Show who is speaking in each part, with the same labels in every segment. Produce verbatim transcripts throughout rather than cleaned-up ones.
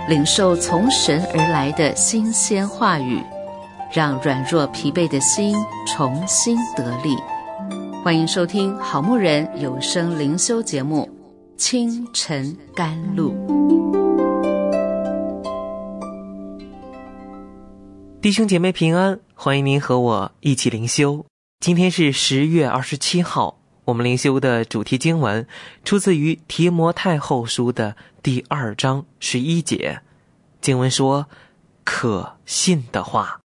Speaker 1: 领受从神而来的新鲜话语，让软弱疲惫的心重新得力。欢迎收听好牧人有声灵修节目《清晨甘露》。
Speaker 2: 弟兄姐妹平安，欢迎您和我一起灵修。今天是十月二十七号，我们灵修的主题经文出自于提摩太后书的第二章十一节。经文说，可信的话。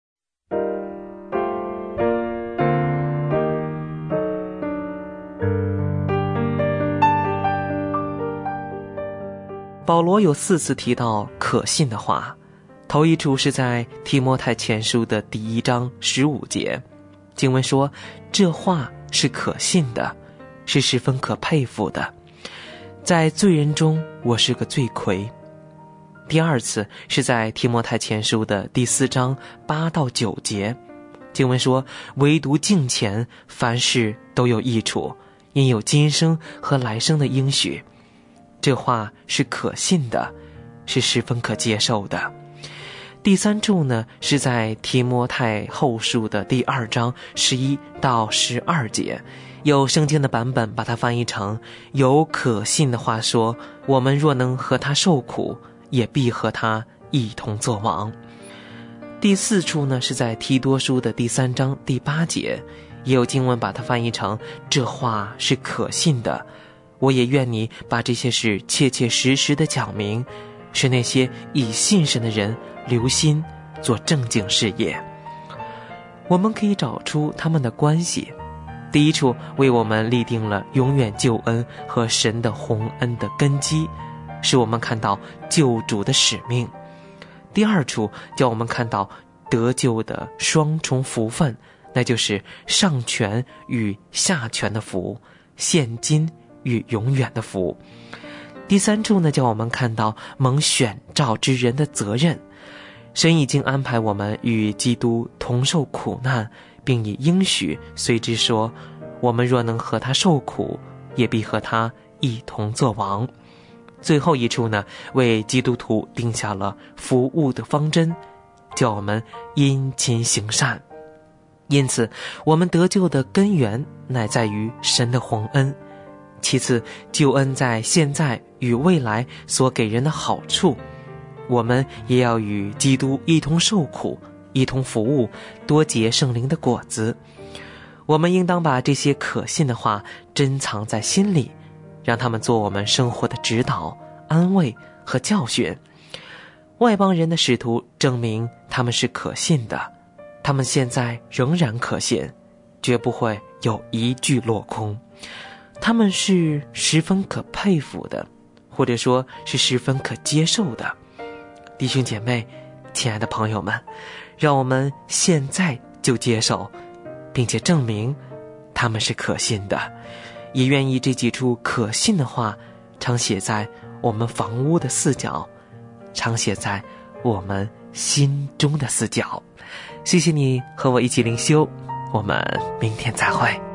Speaker 2: 保罗有四次提到可信的话，头一处是在提摩太前书的第一章十五节，经文说，这话是可信的，是十分可佩服的，在罪人中我是个罪魁。第二次是在提摩太前书的第四章八到九节，经文说，唯独敬虔凡事都有益处，因有今生和来生的应许。这话是可信的，是十分可接受的。第三处呢，是在提摩太后书的第二章十一到十二节，有圣经的版本把它翻译成，有可信的话说，我们若能和他受苦，也必和他一同作王。第四处呢，是在提多书的第三章第八节，也有经文把它翻译成，这话是可信的，我也愿你把这些事切切实实的讲明，使那些以信神的人留心做正经事业。我们可以找出他们的关系。第一处为我们立定了永远救恩和神的宏恩的根基，使我们看到救主的使命。第二处叫我们看到得救的双重福分，那就是上权与下权的福，现今与永远的福。第三处呢，叫我们看到蒙选召之人的责任。神已经安排我们与基督同受苦难，并以应许随之说，我们若能和他受苦，也必和他一同作王。最后一处呢，为基督徒定下了服务的方针，叫我们殷勤行善。因此我们得救的根源乃在于神的宏恩。其次，救恩在现在与未来所给人的好处，我们也要与基督一同受苦，一同服务，多结圣灵的果子。我们应当把这些可信的话珍藏在心里，让他们做我们生活的指导、安慰和教训。外邦人的使徒证明他们是可信的，他们现在仍然可信，绝不会有一句落空。他们是十分可佩服的，或者说是十分可接受的。弟兄姐妹，亲爱的朋友们，让我们现在就接受，并且证明他们是可信的，也愿意这几处可信的话常写在我们房屋的四角，常写在我们心中的四角。谢谢你和我一起灵修，我们明天再会。